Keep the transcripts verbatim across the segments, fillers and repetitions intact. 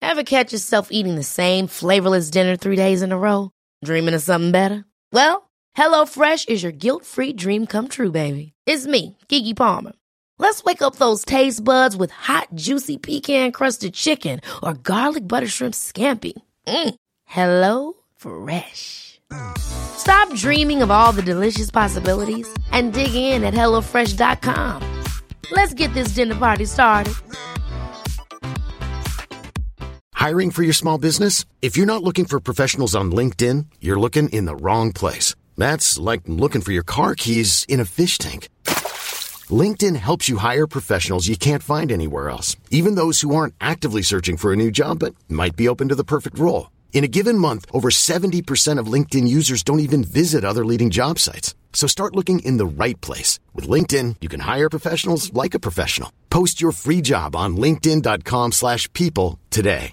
Ever catch yourself eating the same flavorless dinner three days in a row? Dreaming of something better? Well, HelloFresh is your guilt-free dream come true, baby. It's me, Keke Palmer. Let's wake up those taste buds with hot, juicy pecan-crusted chicken or garlic butter shrimp scampi. Mm. Hello Fresh. Stop dreaming of all the delicious possibilities and dig in at hello fresh dot com. Let's get this dinner party started. Hiring for your small business? If you're not looking for professionals on LinkedIn, you're looking in the wrong place. That's like looking for your car keys in a fish tank. LinkedIn helps you hire professionals you can't find anywhere else, even those who aren't actively searching for a new job but might be open to the perfect role. In a given month, over seventy percent of LinkedIn users don't even visit other leading job sites. So start looking in the right place. With LinkedIn, you can hire professionals like a professional. Post your free job on linkedin dot com slash people today.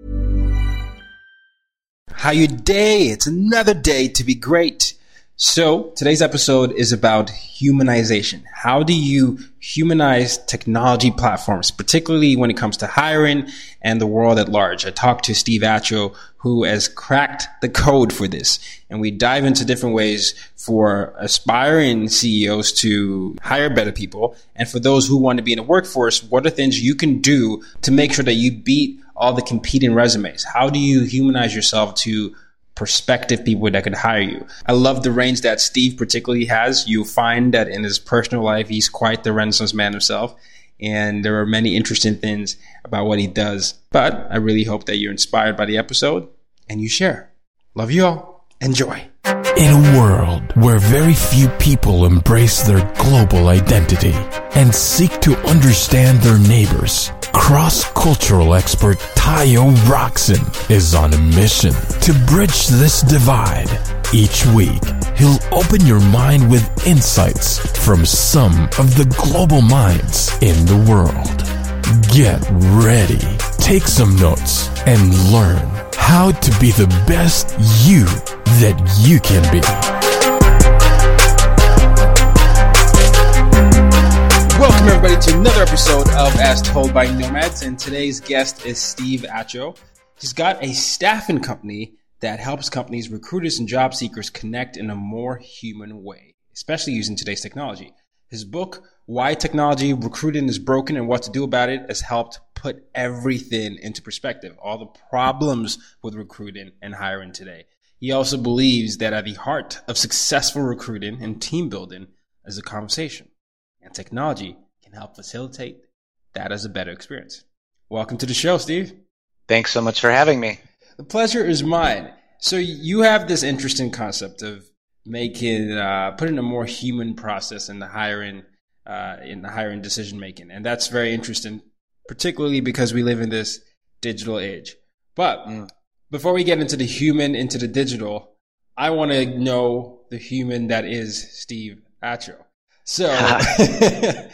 How you day? It's another day to be great. So today's episode is about humanization. How do you humanize technology platforms, particularly when it comes to hiring and the world at large? I talked to Steve Atcho, who has cracked the code for this. And we dive into different ways for aspiring C E Os to hire better people. And for those who want to be in the workforce, what are things you can do to make sure that you beat all the competing resumes? How do you humanize yourself to prospective people that could hire you? I love the range that Steve particularly has. You'll find that in his personal life, he's quite the Renaissance man himself. And there are many interesting things about what he does. But I really hope that you're inspired by the episode and you share. Love you all. Enjoy. In a world where very few people embrace their global identity and seek to understand their neighbors, cross-cultural expert Tayo Roxon is on a mission to bridge this divide. Each week, he'll open your mind with insights from some of the global minds in the world. Get ready, take some notes, and learn how to be the best you that you can be. Welcome everybody to another episode of As Told by Nomads, and today's guest is Steve Atcho. He's got a staffing company that helps companies, recruiters, and job seekers connect in a more human way, especially using today's technology. His book, Why Technology Recruiting is Broken and What to Do About It, has helped put everything into perspective, all the problems with recruiting and hiring today. He also believes that at the heart of successful recruiting and team building is a conversation, and technology can help facilitate that as a better experience. Welcome to the show, Steve. Thanks so much for having me. The pleasure is mine. So you have this interesting concept of making, uh, putting a more human process in the hiring, uh, in the hiring decision making, and that's very interesting, particularly because we live in this digital age. But mm. before we get into the human, into the digital, I want to know the human that is Steve Atcho. So, uh,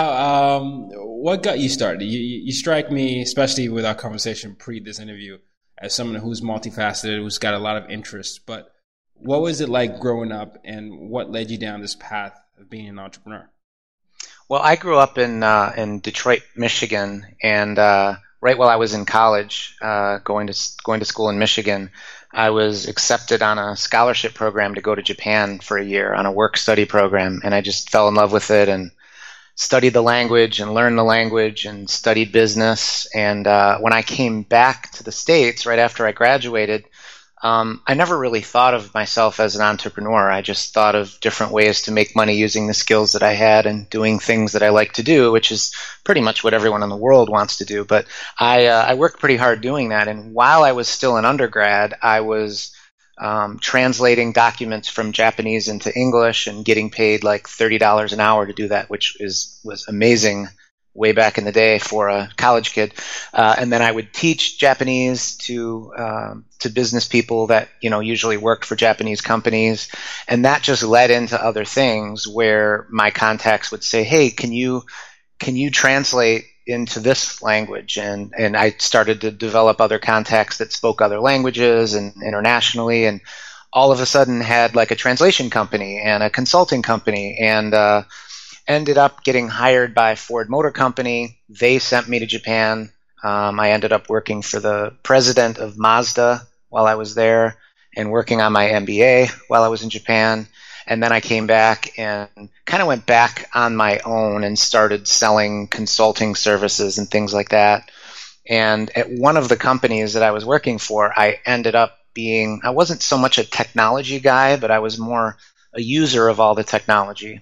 um, what got you started? You, you strike me, especially with our conversation pre this interview, as someone who's multifaceted, who's got a lot of interests. But what was it like growing up, and what led you down this path of being an entrepreneur? Well, I grew up in uh, in Detroit, Michigan, and uh, right while I was in college, uh, going to going to school in Michigan, I was accepted on a scholarship program to go to Japan for a year on a work-study program, and I just fell in love with it and studied the language and learned the language and studied business. And uh, when I came back to the States right after I graduated, um, I never really thought of myself as an entrepreneur. I just thought of different ways to make money using the skills that I had and doing things that I like to do, which is pretty much what everyone in the world wants to do. But I, uh, I worked pretty hard doing that. And while I was still an undergrad, I was um, translating documents from Japanese into English and getting paid like thirty dollars an hour to do that, which is was amazing way back in the day for a college kid. Uh, and then I would teach Japanese to um, to business people that, you know, usually worked for Japanese companies. And that just led into other things where my contacts would say, hey, can you can you translate into this language? And, and I started to develop other contacts that spoke other languages and internationally. And all of a sudden had like a translation company and a consulting company, and uh, ended up getting hired by Ford Motor Company. They sent me to Japan Um, I ended up working for the president of Mazda while I was there and working on my M B A while I was in Japan. And then I came back and kind of went back on my own and started selling consulting services and things like that. And at one of the companies that I was working for, I ended up being, I wasn't so much a technology guy, but I was more a user of all the technology.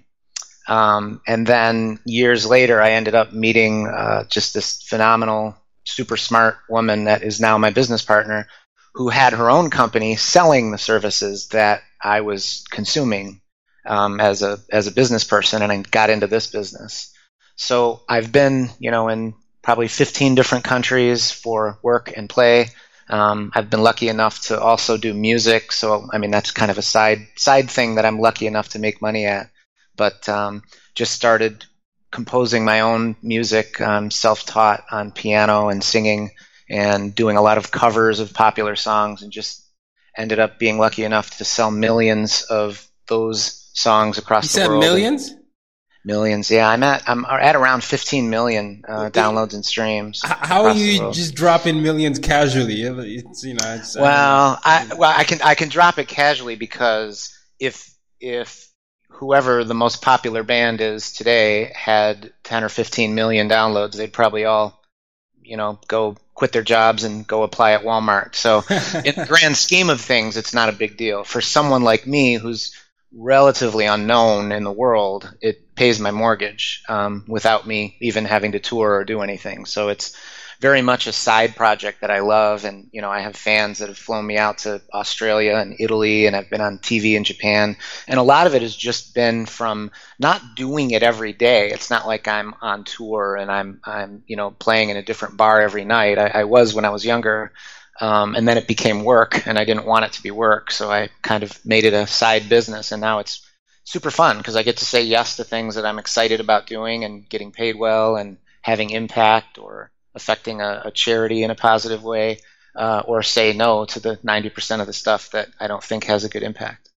Um, and then years later, I ended up meeting uh, just this phenomenal, super smart woman that is now my business partner, who had her own company selling the services that I was consuming um, as a as a business person, and I got into this business. So I've been, you know, in probably fifteen different countries for work and play. Um, I've been lucky enough to also do music, so I mean that's kind of a side side thing that I'm lucky enough to make money at. But um, just started composing my own music, um, self-taught on piano and singing, and doing a lot of covers of popular songs, and just ended up being lucky enough to sell millions of those songs across you the said world. Millions? Millions, yeah. I'm at I'm at around fifteen million uh, downloads and streams. How are you just dropping millions casually? It's, you know, it's, well, I, I well I can I can drop it casually because if if whoever the most popular band is today had ten or fifteen million downloads, they'd probably all, you know, go quit their jobs and go apply at Walmart. So in the grand scheme of things, it's not a big deal. For someone like me who's relatively unknown in the world, it pays my mortgage um, without me even having to tour or do anything. So it's very much a side project that I love. And, you know, I have fans that have flown me out to Australia and Italy, and I've been on T V in Japan. And a lot of it has just been from not doing it every day. It's not like I'm on tour and I'm, I'm, you know, playing in a different bar every night. I, I was when I was younger. Um, and then it became work, and I didn't want it to be work. So I kind of made it a side business, and now it's super fun because I get to say yes to things that I'm excited about doing and getting paid well and having impact or affecting a, a charity in a positive way, uh, or say no to the ninety percent of the stuff that I don't think has a good impact.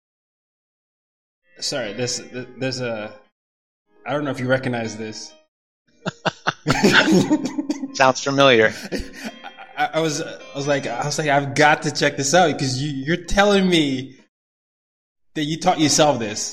Sorry, there's, there's a, I don't know if you recognize this. Sounds familiar. I, I was, I was like, I was like, I've got to check this out because you, you're telling me that you taught yourself this.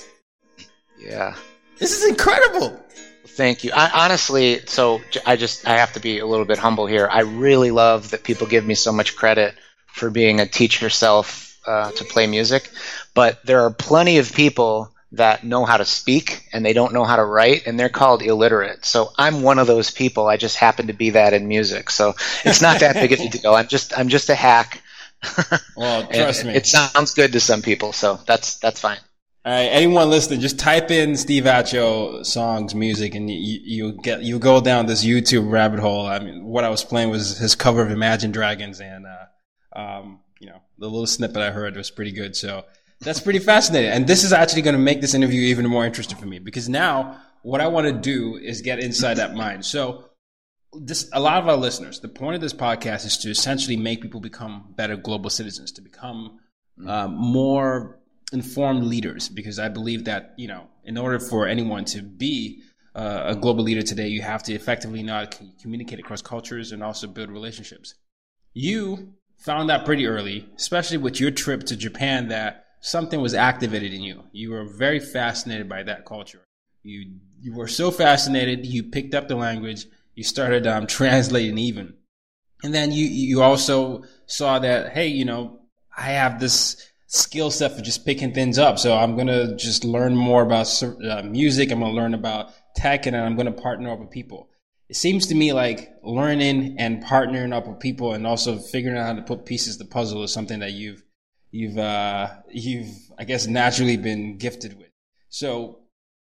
Yeah. This is incredible. Thank you. I, honestly, so I just, I have to be a little bit humble here. I really love that people give me so much credit for being a teach yourself uh, to play music. But there are plenty of people that know how to speak and they don't know how to write, and they're called illiterate. So I'm one of those people. I just happen to be that in music. So it's not that big of a deal. I'm just, I'm just a hack. Well, trust me. It sounds good to some people, so that's, that's fine. All right, anyone listening, just type in Steve Acho songs, music, and you, you get you go down this YouTube rabbit hole. I mean, what I was playing was his cover of Imagine Dragons, and uh, um, you know, the little snippet I heard was pretty good. So that's pretty fascinating. And this is actually going to make this interview even more interesting for me because now what I want to do is get inside that mind. So this, a lot of our listeners, the point of this podcast is to essentially make people become better global citizens, to become uh, more informed leaders, because I believe that, you know, in order for anyone to be uh, a global leader today, you have to effectively know how to communicate across cultures and also build relationships. You found that pretty early, especially with your trip to Japan, that something was activated in you. You were very fascinated by that culture. You you were so fascinated, you picked up the language, you started um, translating even. And then you you also saw that, hey, you know, I have this skill set for just picking things up. So I'm going to just learn more about uh, music. I'm going to learn about tech, and I'm going to partner up with people. It seems to me like learning and partnering up with people and also figuring out how to put pieces of the puzzle is something that you've, you've, uh, you've, I guess, naturally been gifted with. So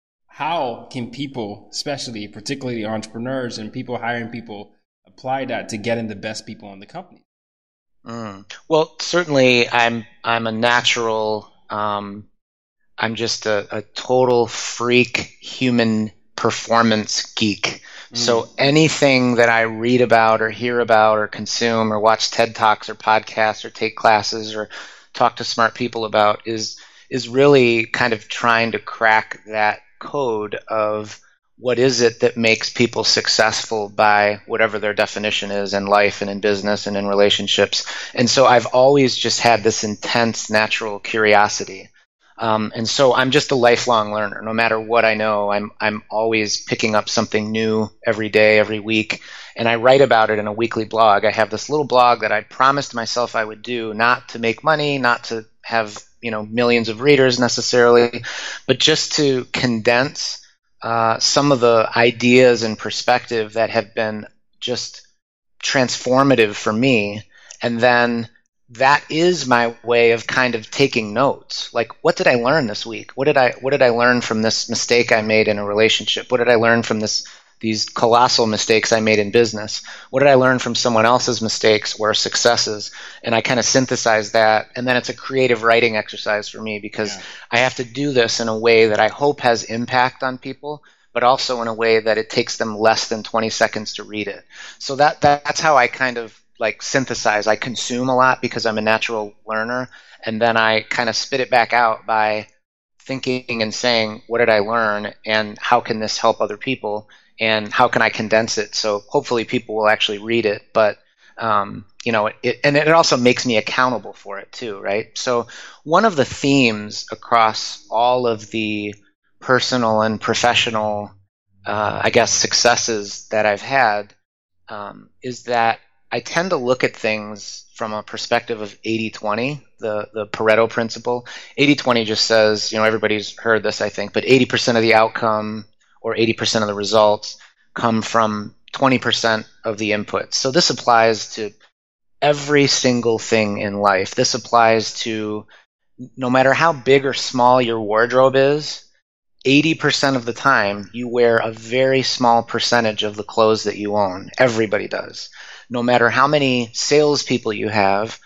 how can people, especially particularly entrepreneurs and people hiring people, apply that to getting the best people in the company? Mm. Well, certainly I'm I'm a natural, um, I'm just a, a total freak human performance geek. Mm. So anything that I read about or hear about or consume or watch TED Talks or podcasts or take classes or talk to smart people about is is really kind of trying to crack that code of what is it that makes people successful by whatever their definition is in life and in business and in relationships. And so I've always just had this intense natural curiosity. Um, and so I'm just a lifelong learner. No matter what I know, I'm I'm always picking up something new every day, every week. And I write about it in a weekly blog. I have this little blog that I promised myself I would do, not to make money, not to have, you know, millions of readers necessarily, but just to condense uh, some of the ideas and perspective that have been just transformative for me. And then that is my way of kind of taking notes. Like, what did I learn this week? What did I what did I learn from this mistake I made in a relationship? What did I learn from this these colossal mistakes I made in business? What did I learn from someone else's mistakes or successes? And I kind of synthesize that, and then it's a creative writing exercise for me, because yeah. I have to do this in a way that I hope has impact on people, but also in a way that it takes them less than twenty seconds to read it. So that, that that's how I kind of like synthesize. I consume a lot because I'm a natural learner, and then I kind of spit it back out by thinking and saying, what did I learn, and how can this help other people, and how can I condense it so hopefully people will actually read it. But um, you know, it, and it also makes me accountable for it too, right? So one of the themes across all of the personal and professional, uh, I guess, successes that I've had um, is that I tend to look at things from a perspective of eighty twenty, the, the Pareto principle. eighty twenty just says, you know, everybody's heard this, I think, but eighty percent of the outcome or eighty percent of the results come from twenty percent of the inputs. So this applies to every single thing in life. This applies to no matter how big or small your wardrobe is, eighty percent of the time you wear a very small percentage of the clothes that you own. Everybody does. No matter how many salespeople you have,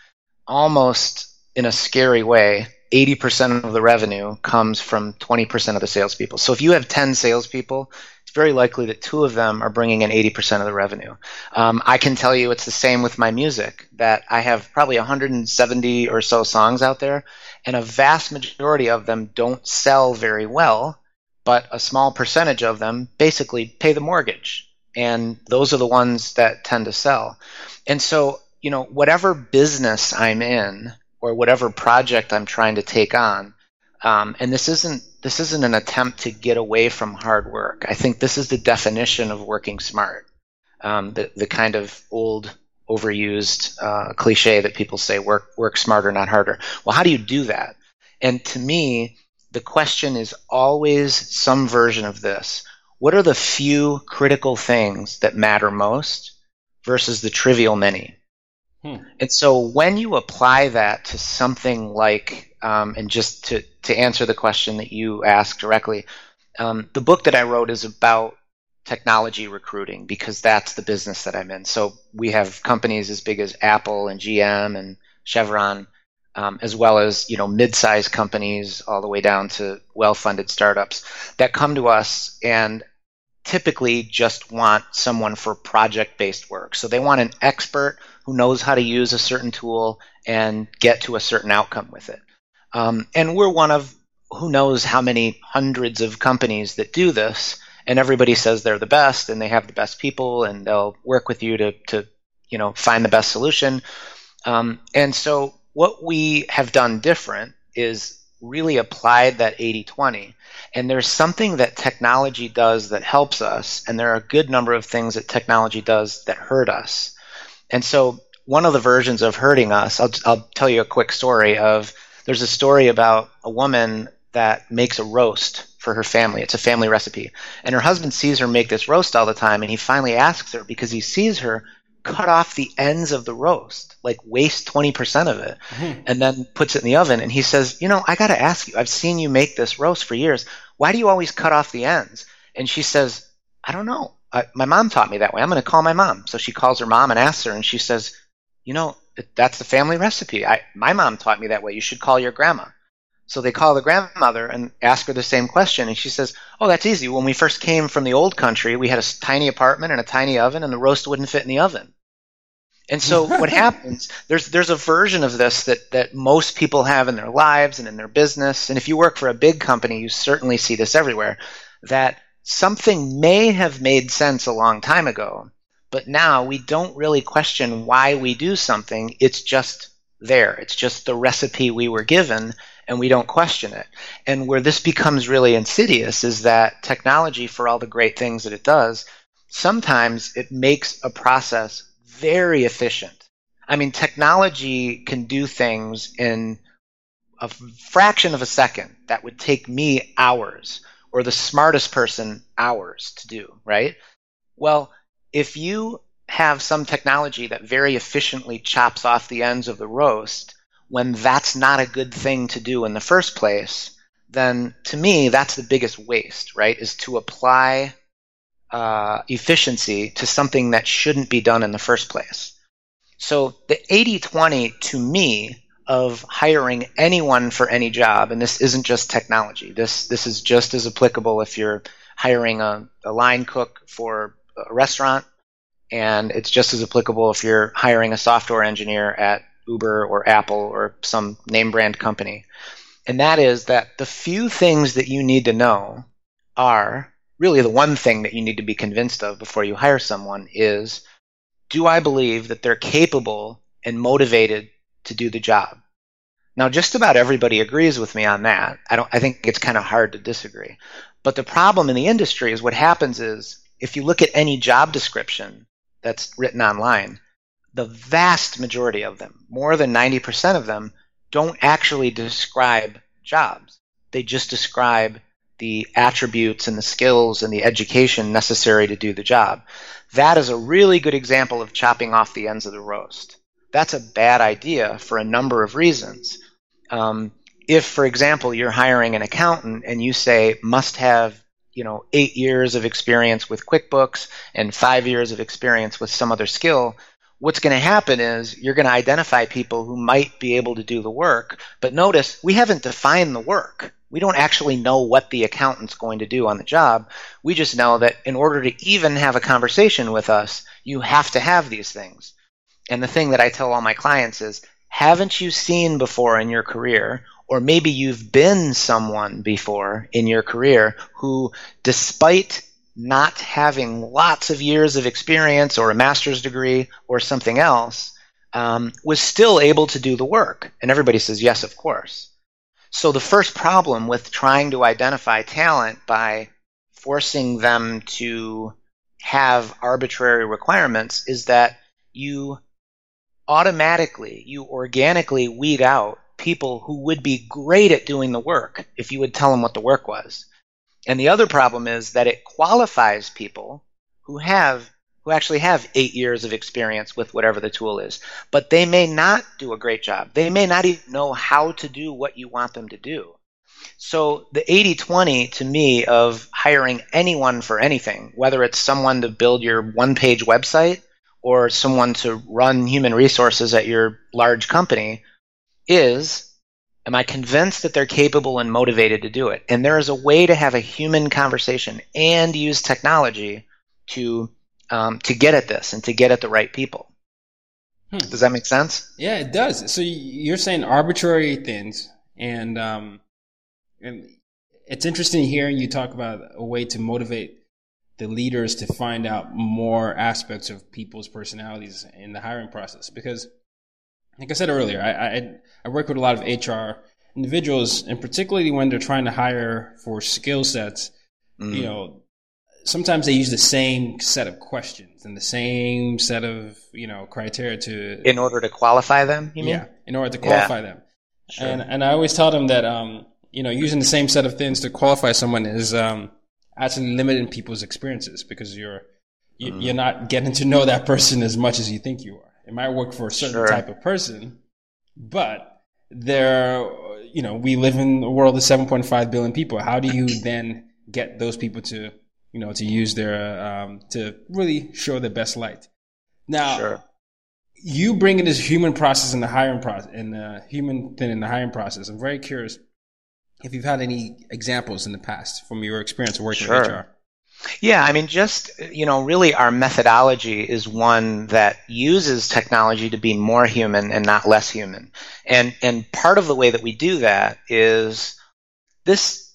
almost in a scary way, eighty percent of the revenue comes from twenty percent of the salespeople. So if you have ten salespeople, it's very likely that two of them are bringing in eighty percent of the revenue. Um, I can tell you it's the same with my music, that I have probably one hundred seventy or so songs out there, and a vast majority of them don't sell very well, but a small percentage of them basically pay the mortgage. And those are the ones that tend to sell. And so, you know, whatever business I'm in or whatever project I'm trying to take on, um, and this isn't this isn't an attempt to get away from hard work. I think this is the definition of working smart, um, the the kind of old overused uh, cliche that people say, work work smarter, not harder. Well, how do you do that? And to me, the question is always some version of this. What are the few critical things that matter most versus the trivial many? Hmm. And so when you apply that to something like, um, and just to, to answer the question that you asked directly, um, the book that I wrote is about technology recruiting, because that's the business that I'm in. So we have companies as big as Apple and G M and Chevron, um, as well as, you know, mid-sized companies all the way down to well-funded startups that come to us and typically just want someone for project-based work. So they want an expert who knows how to use a certain tool and get to a certain outcome with it. Um, and we're one of who knows how many hundreds of companies that do this, and everybody says they're the best and they have the best people and they'll work with you to, to you know, find the best solution. Um, and so what we have done different is really applied that eighty twenty. And there's something that technology does that helps us, and there are a good number of things that technology does that hurt us. And so one of the versions of hurting us, I'll, I'll tell you a quick story of, there's a story about a woman that makes a roast for her family. It's a family recipe. And her husband sees her make this roast all the time, and he finally asks her, because he sees her cut off the ends of the roast, like waste twenty percent of it, mm-hmm. and then puts it in the oven. And he says, you know, I got to ask you, I've seen you make this roast for years. Why do you always cut off the ends? And she says, I don't know. I, my mom taught me that way. I'm going to call my mom. So she calls her mom and asks her, and she says, you know, that's the family recipe. I, my mom taught me that way. You should call your grandma. So they call the grandmother and ask her the same question. And she says, oh, that's easy. When we first came from the old country, we had a tiny apartment and a tiny oven, and the roast wouldn't fit in the oven. And so what happens, there's there's a version of this that, that most people have in their lives and in their business. And if you work for a big company, you certainly see this everywhere, that something may have made sense a long time ago, but now we don't really question why we do something. It's just there. It's just the recipe we were given, and we don't question it. And where this becomes really insidious is that technology, for all the great things that it does, sometimes it makes a process very efficient. I mean, technology can do things in a fraction of a second that would take me hours, or the smartest person hours to do, right? Well, if you have some technology that very efficiently chops off the ends of the roast, when that's not a good thing to do in the first place, then to me, that's the biggest waste, right? Is to apply uh, efficiency to something that shouldn't be done in the first place. So the eighty twenty to me of hiring anyone for any job, and this isn't just technology, this this is just as applicable if you're hiring a, a line cook for a restaurant, and it's just as applicable if you're hiring a software engineer at Uber or Apple or some name brand company. And that is that the few things that you need to know are really the one thing that you need to be convinced of before you hire someone is, do I believe that they're capable and motivated to do the job? Now, just about everybody agrees with me on that. I don't. I think it's kind of hard to disagree. But the problem in the industry is what happens is, if you look at any job description that's written online, the vast majority of them, more than ninety percent of them, don't actually describe jobs. They just describe the attributes and the skills and the education necessary to do the job. That is a really good example of chopping off the ends of the roast. That's a bad idea for a number of reasons. Um, if, for example, you're hiring an accountant and you say must have, you know, eight years of experience with QuickBooks and five years of experience with some other skill, what's going to happen is you're going to identify people who might be able to do the work. But notice, we haven't defined the work. We don't actually know what the accountant's going to do on the job. We just know that in order to even have a conversation with us, you have to have these things. And the thing that I tell all my clients is, haven't you seen before in your career, or maybe you've been someone before in your career who, despite not having lots of years of experience or a master's degree or something else, um, was still able to do the work? And everybody says, yes, of course. So the first problem with trying to identify talent by forcing them to have arbitrary requirements is that you automatically, you organically weed out people who would be great at doing the work if you would tell them what the work was. And the other problem is that it qualifies people who have who actually have eight years of experience with whatever the tool is, but they may not do a great job. They may not even know how to do what you want them to do. So the eighty twenty to me of hiring anyone for anything, whether it's someone to build your one-page website or someone to run human resources at your large company, is, am I convinced that they're capable and motivated to do it? And there is a way to have a human conversation and use technology to um, to get at this and to get at the right people. Hmm. Does that make sense? Yeah, it does. So you're saying arbitrary things, and um, and it's interesting hearing you talk about a way to motivate the leaders to find out more aspects of people's personalities in the hiring process. Because, like I said earlier, I, I, I work with a lot of H R individuals, and particularly when they're trying to hire for skill sets, mm. you know, sometimes they use the same set of questions and the same set of, you know, criteria to... In order to qualify them, you mean? Yeah, in order to qualify yeah. them. Sure. And and I always tell them that, um, you know, using the same set of things to qualify someone is... Um, actually limiting people's experiences, because you're you, mm. you're not getting to know that person as much as you think you are. It might work for a certain sure. type of person, but there, you know, we live in a world of seven point five billion people. How do you then get those people to, you know, to use their um, to really show their best light? Now, sure. you bring in this human process in the hiring process, in the human thing in the hiring process. I'm very curious if you've had any examples in the past from your experience working sure. with H R. Yeah, I mean, just, you know, really our methodology is one that uses technology to be more human and not less human. And and part of the way that we do that is this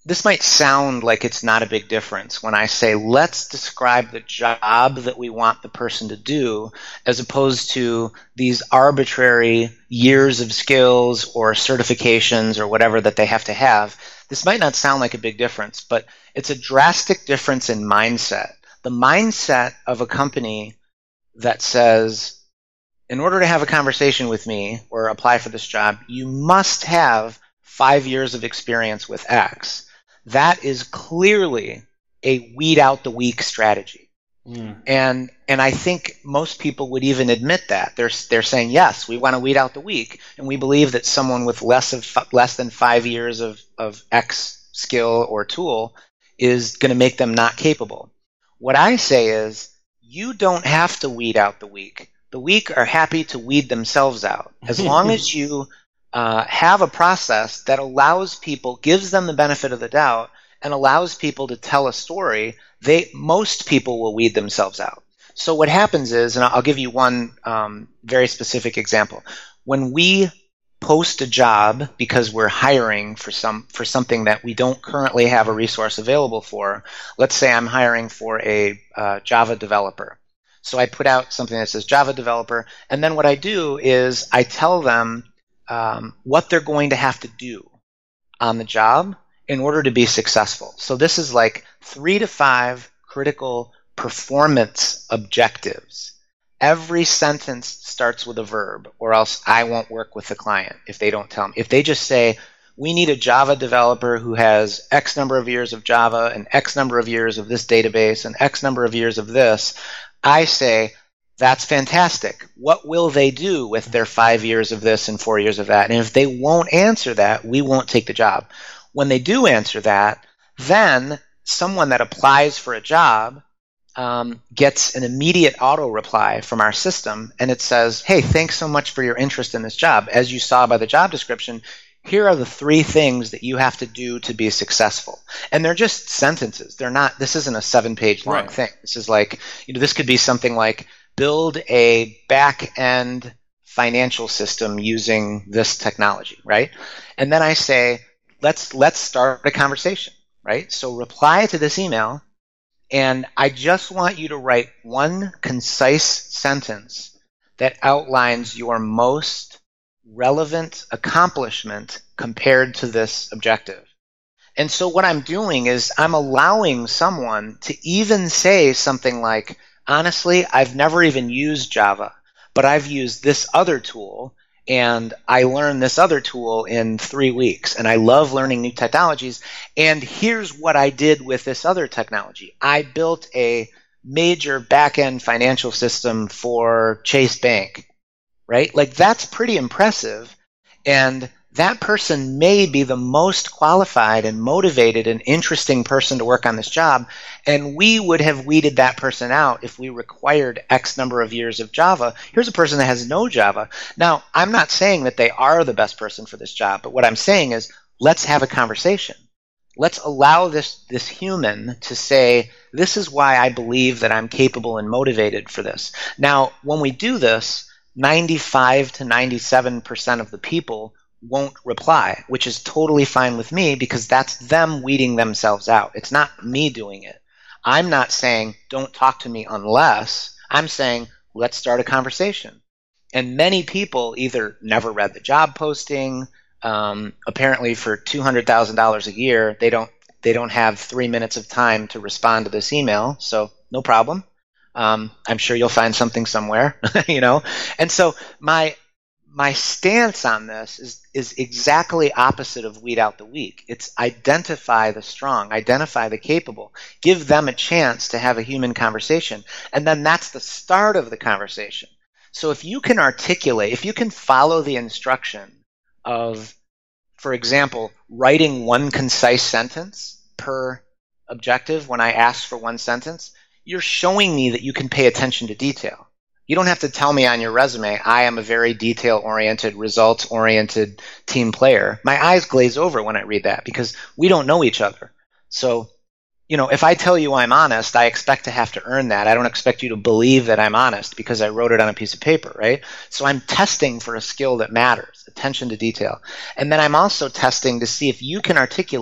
this might sound like it's not a big difference when I say, let's describe the job that we want the person to do, as opposed to these arbitrary years of skills or certifications or whatever that they have to have. This might not sound like a big difference, but it's a drastic difference in mindset. The mindset of a company that says, in order to have a conversation with me or apply for this job, you must have five years of experience with X. That is clearly a weed out the weak strategy. Mm. And and I think most people would even admit that. They're they're saying, yes, we want to weed out the weak, and we believe that someone with less of less than five years of, of X skill or tool is going to make them not capable. What I say is, you don't have to weed out the weak. The weak are happy to weed themselves out. As long as you uh, have a process that allows people, gives them the benefit of the doubt, and allows people to tell a story, they most people will weed themselves out. So what happens is, and I'll give you one um, very specific example. When we post a job because we're hiring for some for something that we don't currently have a resource available for, let's say I'm hiring for a uh, Java developer. So I put out something that says Java developer, and then what I do is I tell them um, what they're going to have to do on the job in order to be successful. So this is like three to five critical performance objectives. Every sentence starts with a verb, or else I won't work with the client if they don't tell me. If they just say, we need a Java developer who has X number of years of Java and X number of years of this database and X number of years of this, I say, that's fantastic. What will they do with their five years of this and four years of that? And if they won't answer that, we won't take the job. When they do answer that, then someone that applies for a job um, gets an immediate auto reply from our system, and it says, hey, thanks so much for your interest in this job. As you saw by the job description, here are the three things that you have to do to be successful. And they're just sentences. They're not, this isn't a seven-page long right. thing. This is like, you know, this could be something like build a back-end financial system using this technology, right? And then I say, let's let's start a conversation, right? So reply to this email, and I just want you to write one concise sentence that outlines your most relevant accomplishment compared to this objective. And so what I'm doing is I'm allowing someone to even say something like, honestly, I've never even used Java, but I've used this other tool, and I learned this other tool in three weeks, and I love learning new technologies, and here's what I did with this other technology. I built a major back-end financial system for Chase Bank, right? Like, that's pretty impressive, and that person may be the most qualified and motivated and interesting person to work on this job, and we would have weeded that person out if we required X number of years of Java. Here's a person that has no Java. Now, I'm not saying that they are the best person for this job, but what I'm saying is, let's have a conversation. Let's allow this, this human to say, this is why I believe that I'm capable and motivated for this. Now, when we do this, ninety-five to ninety-seven percent of the people won't reply, which is totally fine with me because that's them weeding themselves out. It's not me doing it. I'm not saying, don't talk to me unless. I'm saying, let's start a conversation. And many people either never read the job posting, um, apparently for two hundred thousand dollars a year, they don't they don't have three minutes of time to respond to this email, so no problem. Um, I'm sure you'll find something somewhere, you know? And so my My stance on this is, is exactly opposite of weed out the weak. It's identify the strong, identify the capable, give them a chance to have a human conversation, and then that's the start of the conversation. So if you can articulate, if you can follow the instruction of, for example, writing one concise sentence per objective when I ask for one sentence, you're showing me that you can pay attention to detail. You don't have to tell me on your resume, I am a very detail-oriented, results-oriented team player. My eyes glaze over when I read that because we don't know each other. So, you know, if I tell you I'm honest, I expect to have to earn that. I don't expect you to believe that I'm honest because I wrote it on a piece of paper, right? So I'm testing for a skill that matters, attention to detail. And then I'm also testing to see if you can articulate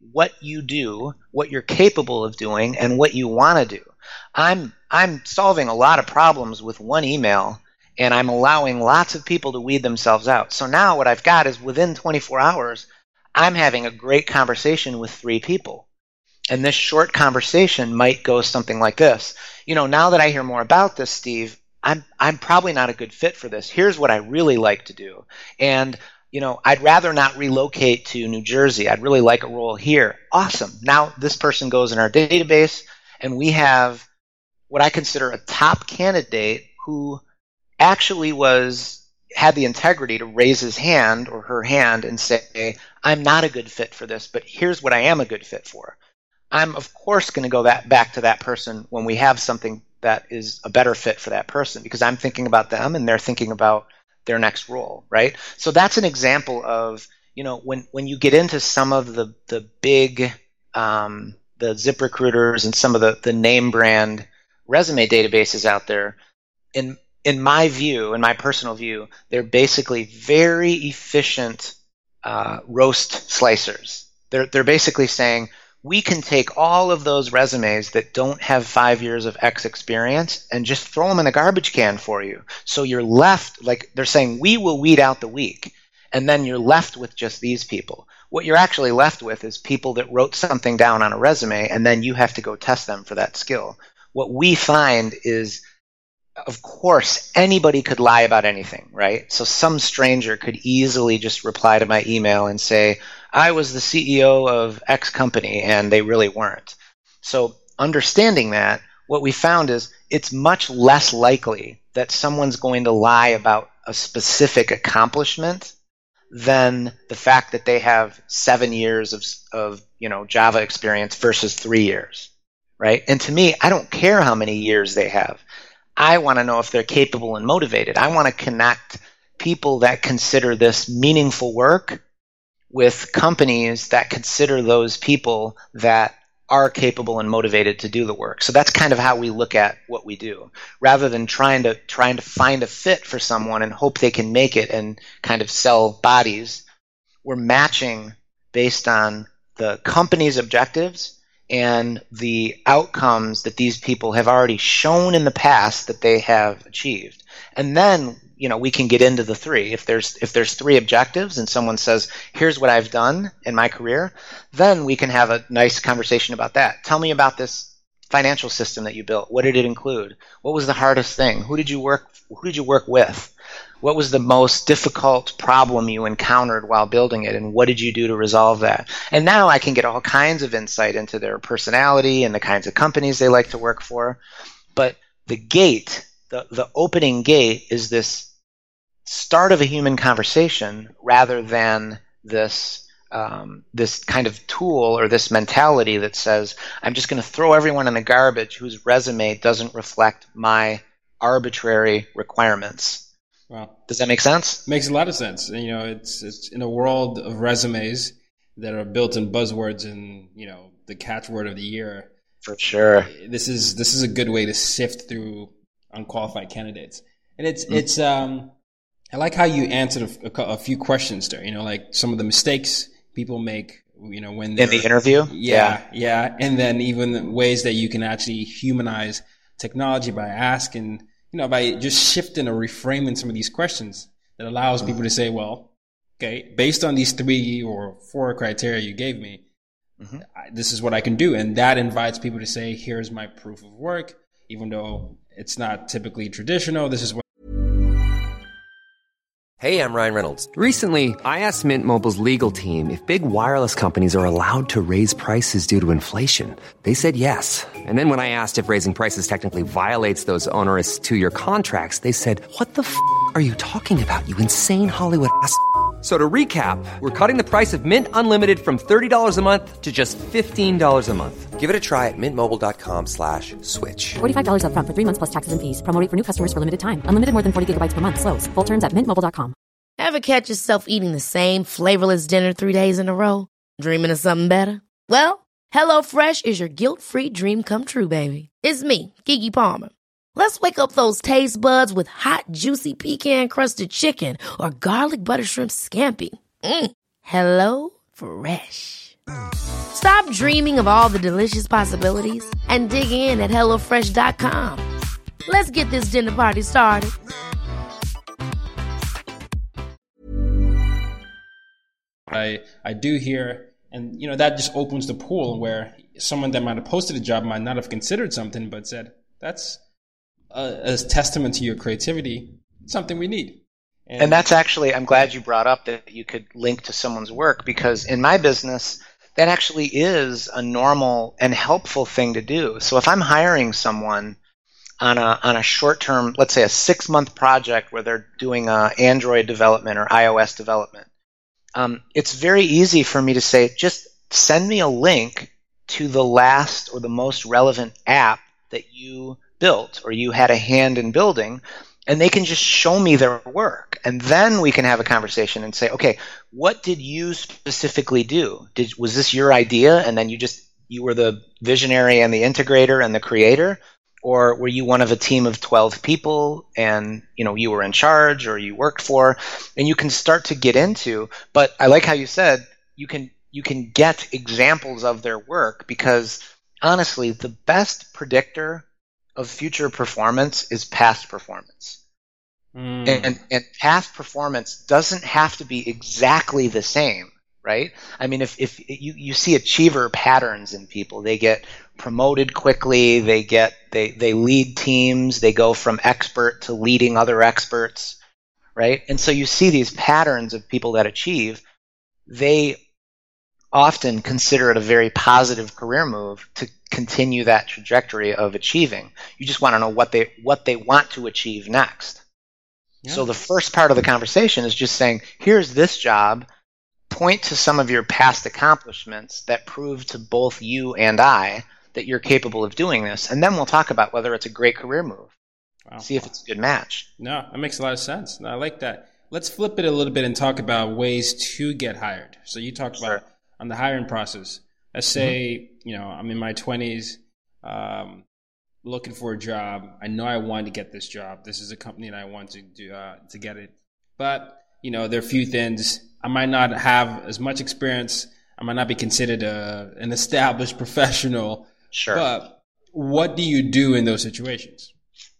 what you do, what you're capable of doing, and what you want to do. I'm I'm solving a lot of problems with one email, and I'm allowing lots of people to weed themselves out. So now what I've got is within twenty-four hours, I'm having a great conversation with three people. And this short conversation might go something like this. You know, now that I hear more about this, Steve, I'm I'm probably not a good fit for this. Here's what I really like to do. And, you know, I'd rather not relocate to New Jersey. I'd really like a role here. Awesome. Now this person goes in our database, and we have what I consider a top candidate who actually was had the integrity to raise his hand or her hand and say, I'm not a good fit for this, but here's what I am a good fit for. I'm, of course, going to go that, back to that person when we have something that is a better fit for that person, because I'm thinking about them and they're thinking about their next role, right? So that's an example of, you know, when, when you get into some of the, the big, um, the ZipRecruiters and some of the, the name brand resume databases out there, in in my view, in my personal view, they're basically very efficient uh, roast slicers. They're they're basically saying, we can take all of those resumes that don't have five years of X experience and just throw them in a garbage can for you. So you're left, like they're saying, we will weed out the weak, and then you're left with just these people. What you're actually left with is people that wrote something down on a resume, and then you have to go test them for that skill. What we find is, of course, anybody could lie about anything, right? So some stranger could easily just reply to my email and say, I was the C E O of X company, and they really weren't. So understanding that, what we found is it's much less likely that someone's going to lie about a specific accomplishment than the fact that they have seven years of, of you know, Java experience versus three years, right? And to me, I don't care how many years they have. I want to know if they're capable and motivated. I want to connect people that consider this meaningful work with companies that consider those people that are capable and motivated to do the work. So that's kind of how we look at what we do, rather than trying to trying to find a fit for someone and hope they can make it and kind of sell bodies. We're matching based on the company's objectives and the outcomes that these people have already shown in the past that they have achieved. And then, you know, we can get into the three. If there's if there's three objectives and someone says, here's what I've done in my career, then we can have a nice conversation about that. Tell me about this financial system that you built. What did it include? What was the hardest thing? Who did you work who did you work with? What was the most difficult problem you encountered while building it, and what did you do to resolve that? And now I can get all kinds of insight into their personality and the kinds of companies they like to work for. But the gate, the, the opening gate, is this start of a human conversation rather than this um, this kind of tool or this mentality that says, I'm just going to throw everyone in the garbage whose resume doesn't reflect my arbitrary requirements. Wow. Does that make sense? Makes a lot of sense. You know, it's it's in a world of resumes that are built in buzzwords and, you know, the catchword of the year. For sure. This is this is a good way to sift through unqualified candidates. And it's mm-hmm. it's um I like how you answered a, a, a few questions there. You know, like some of the mistakes people make, you know, when they're in the interview. Yeah, yeah, yeah. And then even the ways that you can actually humanize technology by asking, you know, by just shifting or reframing some of these questions that allows people to say, well, okay, based on these three or four criteria you gave me, mm-hmm. I, this is what I can do. And that invites people to say, here's my proof of work, even though it's not typically traditional. This is what. Hey, I'm Ryan Reynolds. Recently, I asked Mint Mobile's legal team if big wireless companies are allowed to raise prices due to inflation. They said yes. And then when I asked if raising prices technically violates those onerous two-year contracts, they said, what the f*** are you talking about, you insane Hollywood ass f- So to recap, we're cutting the price of Mint Unlimited from thirty dollars a month to just fifteen dollars a month. Give it a try at mintmobile.com slash switch. forty-five dollars up front for three months plus taxes and fees. Promo rate for new customers for limited time. Unlimited more than forty gigabytes per month. Slows full terms at mint mobile dot com. Ever catch yourself eating the same flavorless dinner three days in a row? Dreaming of something better? Well, HelloFresh is your guilt-free dream come true, baby. It's me, Keke Palmer. Let's wake up those taste buds with hot, juicy pecan-crusted chicken or garlic butter shrimp scampi. Mm. Hello Fresh. Stop dreaming of all the delicious possibilities and dig in at hello fresh dot com. Let's get this dinner party started. I I do hear, and you know that just opens the pool where someone that might have posted a job might not have considered something, but said that's a, a testament to your creativity, something we need. And, and that's actually, I'm glad you brought up that you could link to someone's work, because in my business, that actually is a normal and helpful thing to do. So if I'm hiring someone on a on a short-term, let's say a six-month project where they're doing a Android development or iOS development, um, it's very easy for me to say, just send me a link to the last or the most relevant app that you built or you had a hand in building, and they can just show me their work. And then we can have a conversation and say, okay, what did you specifically do? Did, was this your idea and then you just, you were the visionary and the integrator and the creator? Or were you one of a team of twelve people and, you know, you were in charge or you worked for? And you can start to get into, but I like how you said, you can, you can get examples of their work, because honestly, the best predictor of future performance is past performance. Mm. And, and past performance doesn't have to be exactly the same, right? I mean, if, if you, you see achiever patterns in people, they get promoted quickly, they get they, they lead teams, they go from expert to leading other experts, right? And so you see these patterns of people that achieve. They often consider it a very positive career move to continue that trajectory of achieving. You just want to know what they what they want to achieve next. Yeah. So the first part of the conversation is just saying, here's this job, point to some of your past accomplishments that prove to both you and I that you're capable of doing this, and then we'll talk about whether it's a great career move. Wow. See if it's a good match. No, that makes a lot of sense. No, I like that. Let's flip it a little bit and talk about ways to get hired. So you talked sure. about on the hiring process. Let's say, mm-hmm. you know, I'm in my twenties, um, looking for a job. I know I want to get this job. This is a company that I want to do uh, to get it. But, you know, there are a few things. I might not have as much experience. I might not be considered a, an established professional. Sure. But what do you do in those situations?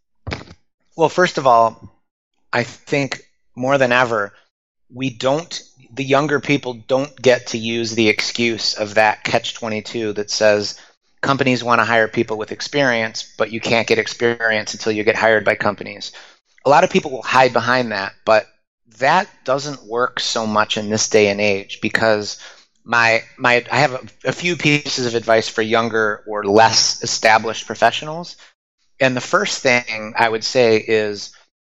Well, first of all, I think more than ever, we don't, the younger people don't get to use the excuse of that catch twenty-two that says companies want to hire people with experience, but you can't get experience until you get hired by companies. A lot of people will hide behind that, but that doesn't work so much in this day and age, because my my I have a, a few pieces of advice for younger or less established professionals. And the first thing I would say is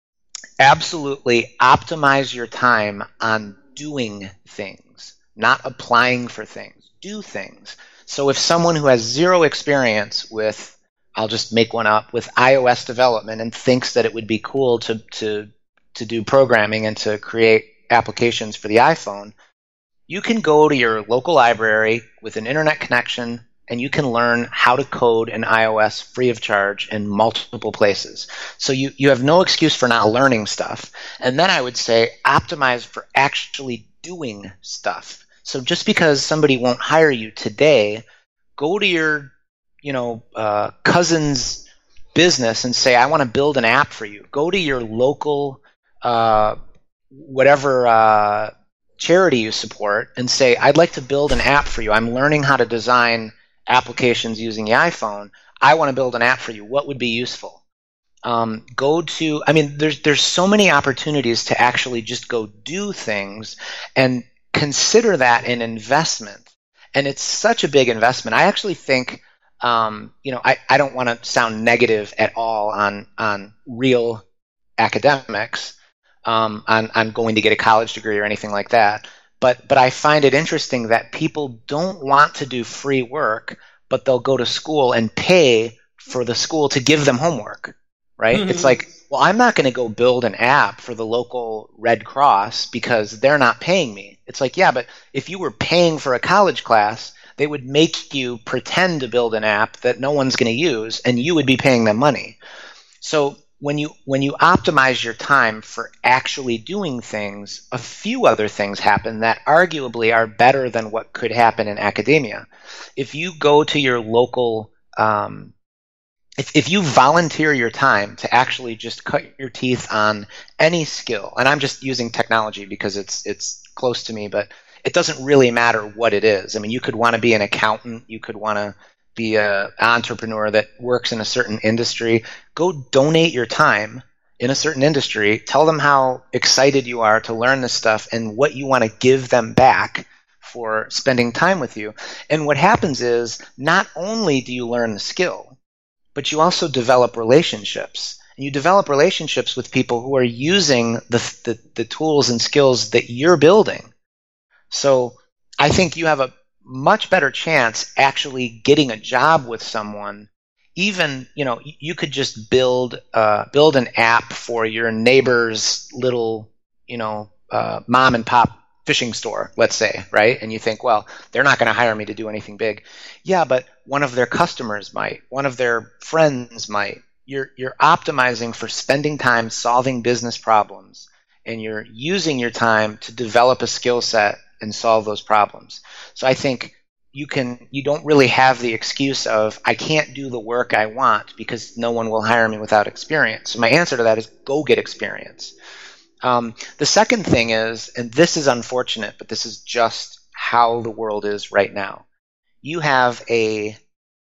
absolutely optimize your time on doing things, not applying for things. Do things. So if someone who has zero experience with, I'll just make one up, with iOS development and thinks that it would be cool to to to do programming and to create applications for the iPhone, you can go to your local library with an internet connection and you can learn how to code in iOS free of charge in multiple places. So you, you have no excuse for not learning stuff. And then I would say optimize for actually doing stuff. So just because somebody won't hire you today, go to your, you know, uh, cousin's business and say, I want to build an app for you. Go to your local, uh, whatever uh, charity you support and say, I'd like to build an app for you. I'm learning how to design applications using the iPhone. I want to build an app for you. What would be useful? Um, go to, I mean, there's there's so many opportunities to actually just go do things and consider that an investment. And it's such a big investment. I actually think, um, you know, I, I don't want to sound negative at all on on real academics, um, on, on going to get a college degree or anything like that. But but I find it interesting that people don't want to do free work, but they'll go to school and pay for the school to give them homework, right? Mm-hmm. It's like, well, I'm not going to go build an app for the local Red Cross because they're not paying me. It's like, yeah, but if you were paying for a college class, they would make you pretend to build an app that no one's going to use, and you would be paying them money. So when you when you optimize your time for actually doing things, a few other things happen that arguably are better than what could happen in academia. If you go to your local, um, if if you volunteer your time to actually just cut your teeth on any skill, and I'm just using technology because it's it's close to me, but it doesn't really matter what it is. I mean, you could want to be an accountant, you could want to be an entrepreneur that works in a certain industry. Go donate your time in a certain industry. Tell them how excited you are to learn this stuff and what you want to give them back for spending time with you. And what happens is not only do you learn the skill, but you also develop relationships. And you develop relationships with people who are using the, the, the tools and skills that you're building. So I think you have a much better chance actually getting a job with someone. Even, you know, you could just build uh, build an app for your neighbor's little, you know, uh, mom and pop fishing store, let's say, right? And you think, well, they're not going to hire me to do anything big. Yeah, but one of their customers might, one of their friends might. You're you're optimizing for spending time solving business problems, and you're using your time to develop a skill set and solve those problems. So I think you can you don't really have the excuse of I can't do the work I want because no one will hire me without experience. So my answer to that is go get experience. Um, the second thing is, and this is unfortunate, but this is just how the world is right now. You have a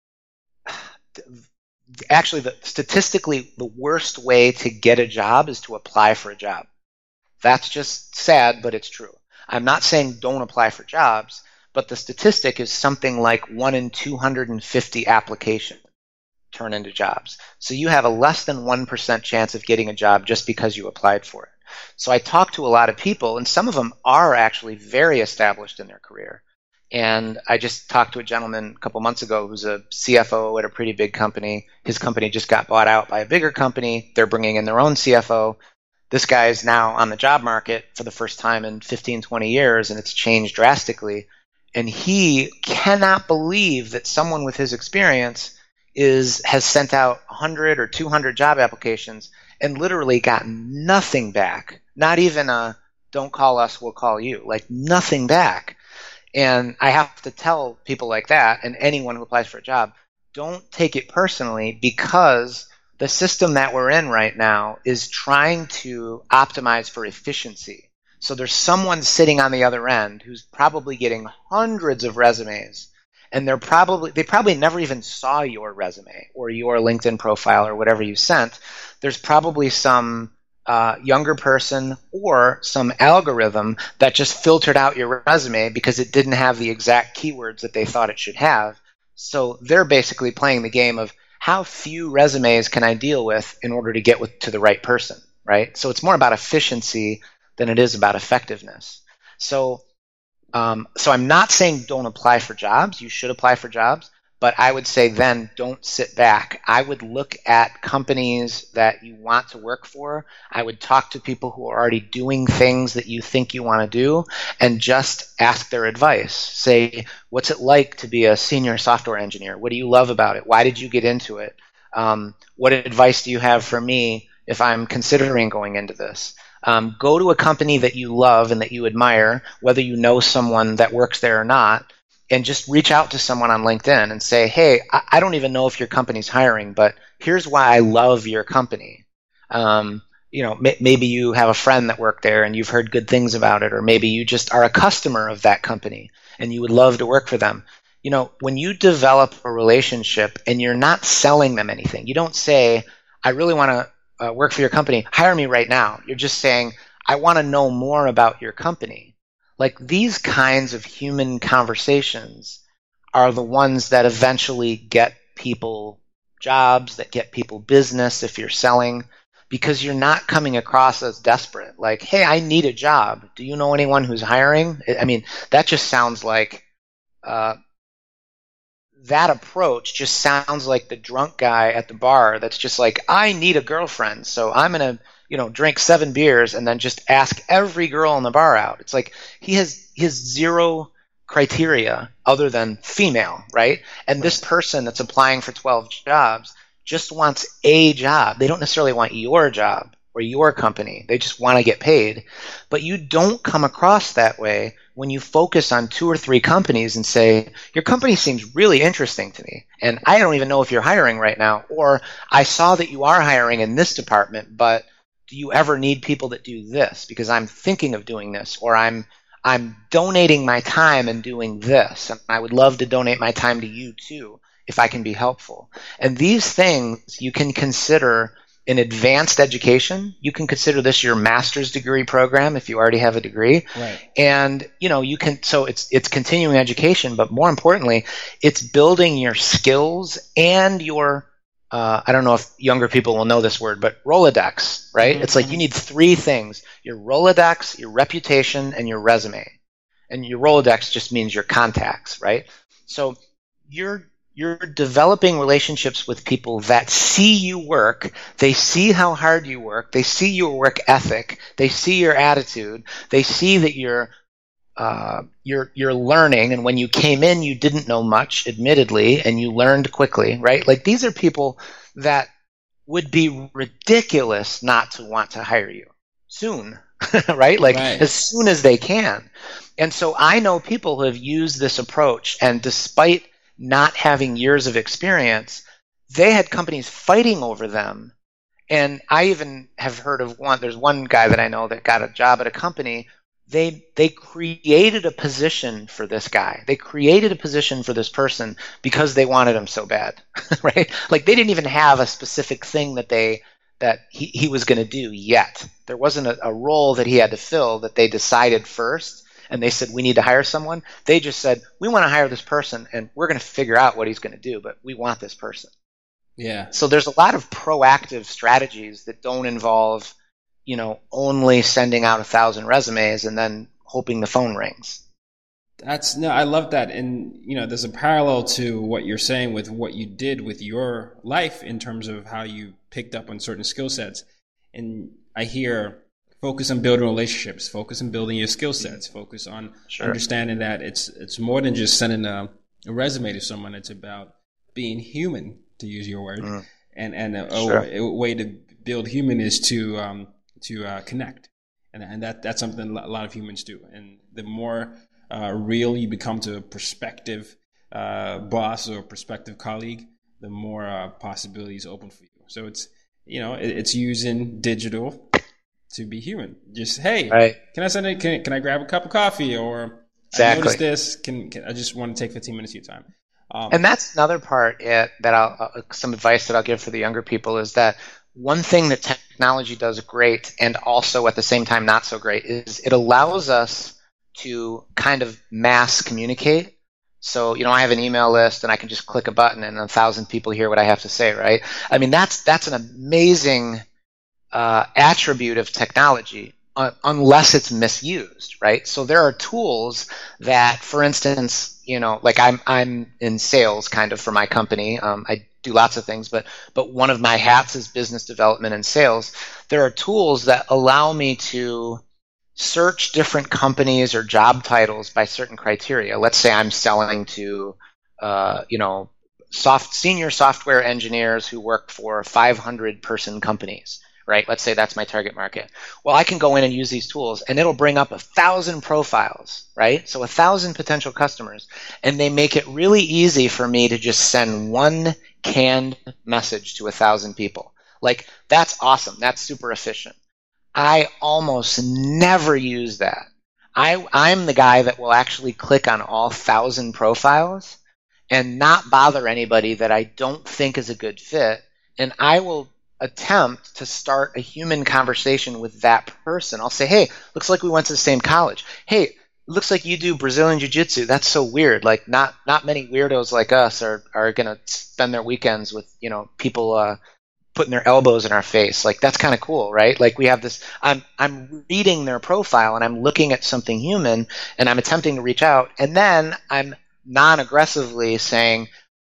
actually the statistically the worst way to get a job is to apply for a job. That's just sad, but it's true. I'm not saying don't apply for jobs, but the statistic is something like one in two hundred fifty applications turn into jobs. So you have a less than one percent chance of getting a job just because you applied for it. So I talk to a lot of people, and some of them are actually very established in their career. And I just talked to a gentleman a couple months ago who's a C F O at a pretty big company. His company just got bought out by a bigger company. They're bringing in their own C F O. This guy is now on the job market for the first time in fifteen, twenty years, and it's changed drastically. And he cannot believe that someone with his experience is has sent out one hundred or two hundred job applications and literally got nothing back. Not even a, don't call us, we'll call you. Like nothing back. And I have to tell people like that, and anyone who applies for a job, don't take it personally, because the system that we're in right now is trying to optimize for efficiency. So there's someone sitting on the other end who's probably getting hundreds of resumes, and they're probably they probably never even saw your resume or your LinkedIn profile or whatever you sent. There's probably some uh, younger person or some algorithm that just filtered out your resume because it didn't have the exact keywords that they thought it should have. So they're basically playing the game of how few resumes can I deal with in order to get with, to the right person, right? So it's more about efficiency than it is about effectiveness. So um, so I'm not saying don't apply for jobs. You should apply for jobs. But I would say then don't sit back. I would look at companies that you want to work for. I would talk to people who are already doing things that you think you want to do and just ask their advice. Say, what's it like to be a senior software engineer? What do you love about it? Why did you get into it? Um, what advice do you have for me if I'm considering going into this? Um, go to a company that you love and that you admire, whether you know someone that works there or not, and just reach out to someone on LinkedIn and say, hey, I, I don't even know if your company's hiring, but here's why I love your company. Um, you know, m- maybe you have a friend that worked there and you've heard good things about it, or maybe you just are a customer of that company and you would love to work for them. You know, when you develop a relationship and you're not selling them anything, you don't say, I really want to uh, work for your company, hire me right now. You're just saying, I want to know more about your company. Like these kinds of human conversations are the ones that eventually get people jobs, that get people business if you're selling, because you're not coming across as desperate. Like, hey, I need a job. Do you know anyone who's hiring? I mean, that just sounds like uh, that approach just sounds like the drunk guy at the bar that's just like, I need a girlfriend, so I'm going to you know, drink seven beers and then just ask every girl in the bar out. It's like he has he has zero criteria other than female, right? And this person that's applying for twelve jobs just wants a job. They don't necessarily want your job or your company. They just want to get paid. But you don't come across that way when you focus on two or three companies and say, your company seems really interesting to me, and I don't even know if you're hiring right now, or I saw that you are hiring in this department, but do you ever need people that do this? Because I'm thinking of doing this, or I'm I'm donating my time and doing this, and I would love to donate my time to you too if I can be helpful. And these things you can consider in advanced education. You can consider this your master's degree program if you already have a degree. Right. And, you know, you can, so it's, it's continuing education, but more importantly, it's building your skills and your, uh, I don't know if younger people will know this word, but Rolodex, right? Mm-hmm. It's like you need three things: your Rolodex, your reputation, and your resume. And your Rolodex just means your contacts, right? So you're, You're developing relationships with people that see you work. They see how hard you work. They see your work ethic. They see your attitude. They see that you're uh, you're you're learning. And when you came in, you didn't know much, admittedly, and you learned quickly, right? Like, these are people that would be ridiculous not to want to hire you soon, right? Like right. as soon as they can. And so I know people who have used this approach, and despite not having years of experience, they had companies fighting over them. And I even have heard of one, there's one guy that I know that got a job at a company. They they created a position for this guy. They created a position for this person because they wanted him so bad, right? Like, they didn't even have a specific thing that they that he, he was going to do yet. There wasn't a, a role that he had to fill that they decided first. And they said, we need to hire someone. They just said, we want to hire this person, and we're going to figure out what he's going to do, but we want this person. Yeah. So there's a lot of proactive strategies that don't involve, you know, only sending out a thousand resumes and then hoping the phone rings. That's no, I love that. And, you know, there's a parallel to what you're saying with what you did with your life in terms of how you picked up on certain skill sets. And I hear, focus on building relationships, focus on building your skill sets, focus on sure. understanding that it's it's more than just sending a, a resume to someone. It's about being human, to use your word. Mm. And and a, sure. a, a way to build human is to um, to uh, connect. And and that that's something a lot of humans do. And the more uh, real you become to a prospective uh, boss or prospective colleague, the more uh, possibilities open for you. So it's, you know, it, it's using digital to be human. Just, hey, right. can I send it? Can, can I grab a cup of coffee? Or exactly. I noticed this. Can, can I just want to take fifteen minutes of your time? Um, and that's another part it, that I'll, uh, some advice that I'll give for the younger people is that one thing that technology does great, and also at the same time not so great, is it allows us to kind of mass communicate. So, you know, I have an email list and I can just click a button and a thousand people hear what I have to say, right? I mean, that's that's an amazing Uh, attribute of technology, uh, unless it's misused, right? So there are tools that, for instance, you know, like I'm I'm in sales kind of for my company. Um, I do lots of things, but but one of my hats is business development and sales. There are tools that allow me to search different companies or job titles by certain criteria. Let's say I'm selling to, uh, you know, soft senior software engineers who work for five hundred person companies. Right? Let's say that's my target market. Well, I can go in and use these tools, and it'll bring up a thousand profiles, right? So a thousand potential customers, and they make it really easy for me to just send one canned message to a thousand people. Like, that's awesome. That's super efficient. I almost never use that. I, I'm the guy that will actually click on all thousand profiles and not bother anybody that I don't think is a good fit, and I will attempt to start a human conversation with that person. I'll say, hey, looks like we went to the same college. Hey, looks like you do Brazilian Jiu-Jitsu. That's so weird. Like, not not many weirdos like us are, are going to spend their weekends with, you know, people uh, putting their elbows in our face. Like, that's kind of cool, right? Like, we have this, I'm I'm reading their profile and I'm looking at something human and I'm attempting to reach out. And then I'm non-aggressively saying,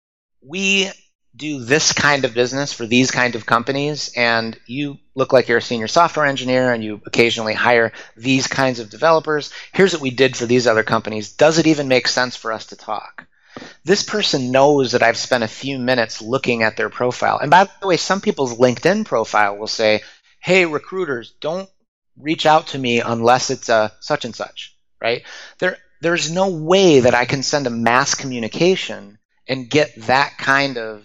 we do this kind of business for these kind of companies, and you look like you're a senior software engineer and you occasionally hire these kinds of developers. Here's what we did for these other companies. Does it even make sense for us to talk? this person knows that I've spent a few minutes looking at their profile. And by the way, some people's LinkedIn profile will say, hey, recruiters, don't reach out to me unless it's a such and such, right? There, there's no way that I can send a mass communication and get that kind of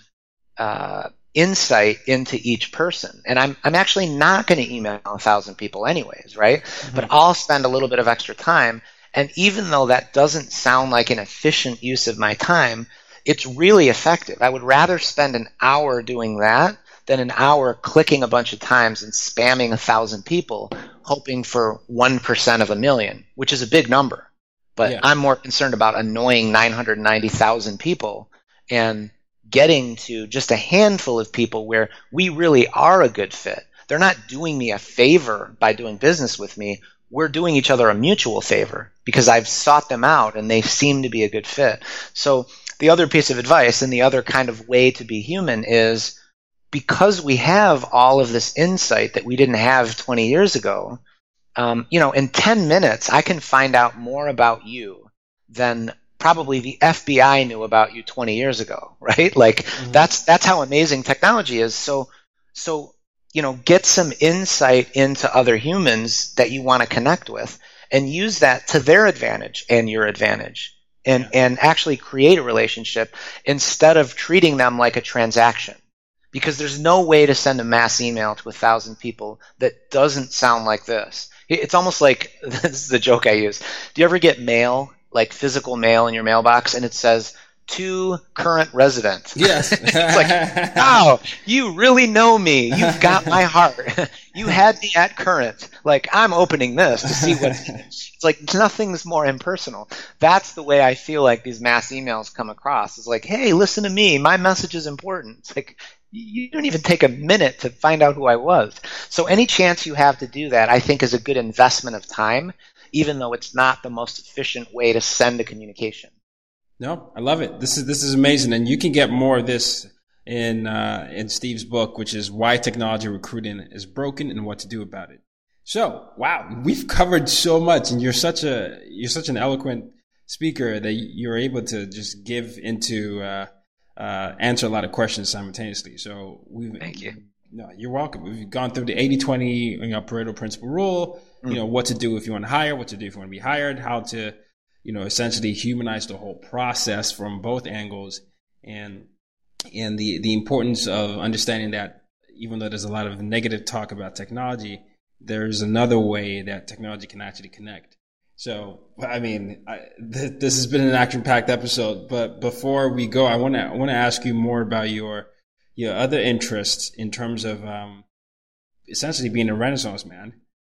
uh, insight into each person. And I'm I'm actually not going to email a thousand people anyways, right? Mm-hmm. But I'll spend a little bit of extra time. And even though that doesn't sound like an efficient use of my time, it's really effective. I would rather spend an hour doing that than an hour clicking a bunch of times and spamming a thousand people, hoping for one percent of a million, which is a big number. But yeah. I'm more concerned about annoying nine hundred ninety thousand people and getting to just a handful of people where we really are a good fit. They're not doing me a favor by doing business with me. We're doing each other a mutual favor because I've sought them out and they seem to be a good fit. So the other piece of advice and the other kind of way to be human is, because we have all of this insight that we didn't have twenty years ago, um, you know, in ten minutes, I can find out more about you than probably the F B I knew about you twenty years ago, right? Like mm-hmm. that's that's how amazing technology is. So, so you know, get some insight into other humans that you want to connect with, and use that to their advantage and your advantage, and yeah. and actually create a relationship instead of treating them like a transaction. Because there's no way to send a mass email to a thousand people that doesn't sound like this. It's almost like, this is the joke I use. Do you ever get mail, like physical mail in your mailbox, and it says, to current resident? Yes. It's like, wow, you really know me. You've got my heart. You had me at current. Like, I'm opening this to see what it's like. Nothing's more impersonal. That's the way I feel like these mass emails come across. It's like, hey, listen to me. My message is important. It's like, you don't even take a minute to find out who I was. So any chance you have to do that, I think, is a good investment of time, even though it's not the most efficient way to send a communication. No, I love it. This is this is amazing, and you can get more of this in uh, in Steve's book, which is Why Technology Recruiting is Broken and What to Do About It. So, wow, we've covered so much, and you're such a you're such an eloquent speaker that you're able to just give into uh, uh, answer a lot of questions simultaneously. So, we've thank you. No, you're welcome. We've gone through the eighty twenty, you know, Pareto principle rule. Mm. You know, what to do if you want to hire, what to do if you want to be hired, how to, you know, essentially humanize the whole process from both angles, and and the the importance of understanding that even though there's a lot of negative talk about technology, there's another way that technology can actually connect. So, I mean, I, th- this has been an action-packed episode, but before we go, I want to I want to ask you more about your your other interests in terms of um, essentially being a Renaissance man.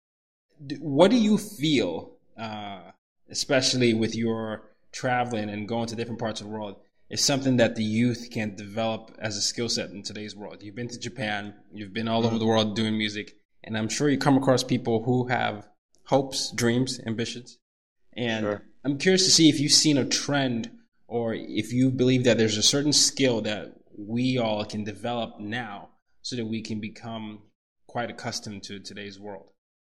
What do you feel, uh, especially with your traveling and going to different parts of the world, is something that the youth can develop as a skill set in today's world? You've been to Japan, you've been all mm-hmm. over the world doing music, and I'm sure you come across people who have hopes, dreams, ambitions. And sure. I'm curious to see if you've seen a trend, or if you believe that there's a certain skill that we all can develop now so that we can become quite accustomed to today's world.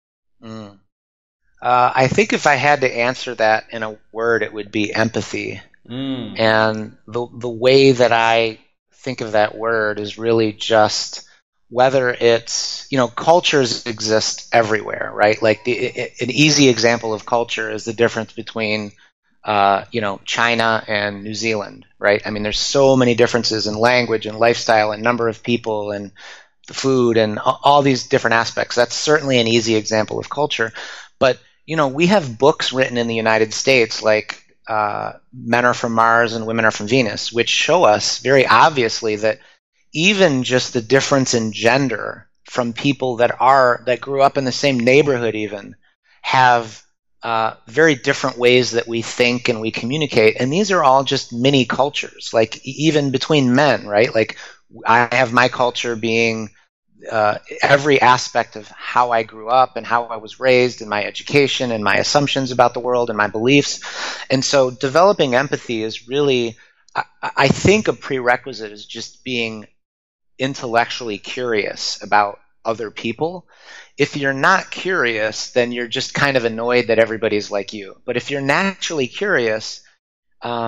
Mm. Uh, I think if I had to answer that in a word, it would be empathy. Mm. And the the way that I think of that word is really just whether it's, you know, cultures exist everywhere, right? Like the, it, an easy example of culture is the difference between, uh, you know, China and New Zealand, right? I mean, there's so many differences in language and lifestyle and number of people and the food and all these different aspects. That's certainly an easy example of culture. But, you know, we have books written in the United States like uh, Men Are From Mars and Women Are From Venus, which show us very obviously that even just the difference in gender from people that are that grew up in the same neighborhood even have uh, very different ways that we think and we communicate. And these are all just mini cultures, like even between men, right? Like I have my culture being uh, every aspect of how I grew up and how I was raised and my education and my assumptions about the world and my beliefs. And so developing empathy is really, I, I think a prerequisite is just being intellectually curious about other people. If you're not curious, then you're just kind of annoyed that everybody's like you. But if you're naturally curious, um,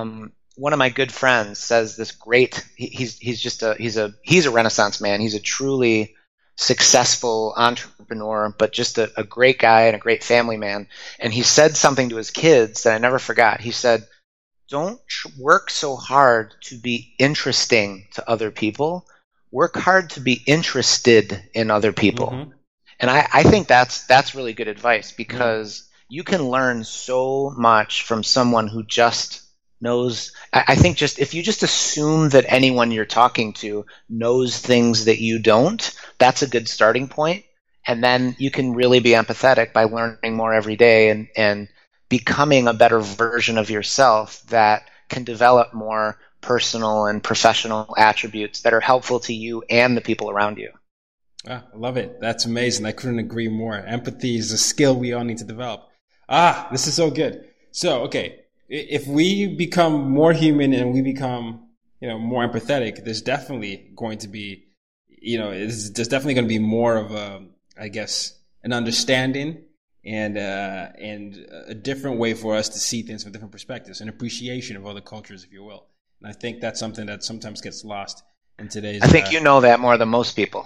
one of my good friends says this great, he, he's, he's just a, he's a, he's a Renaissance man. He's a truly successful entrepreneur, but just a, a great guy and a great family man. And he said something to his kids that I never forgot. He said, don't tr- work so hard to be interesting to other people. Work hard to be interested in other people. Mm-hmm. And I, I think that's that's really good advice, because mm-hmm. you can learn so much from someone who just knows. I, I think just if you just assume that anyone you're talking to knows things that you don't, that's a good starting point. And then you can really be empathetic by learning more every day and, and becoming a better version of yourself that can develop more personal and professional attributes that are helpful to you and the people around you. Ah, I love it. That's amazing. I couldn't agree more. Empathy is a skill we all need to develop. Ah, this is so good. So, okay, if we become more human and we become, you know, more empathetic, there's definitely going to be, you know, there's definitely going to be more of a, I guess, an understanding and uh, and a different way for us to see things from different perspectives, an appreciation of other cultures, if you will. And I think that's something that sometimes gets lost in today's. I think uh, you know that more than most people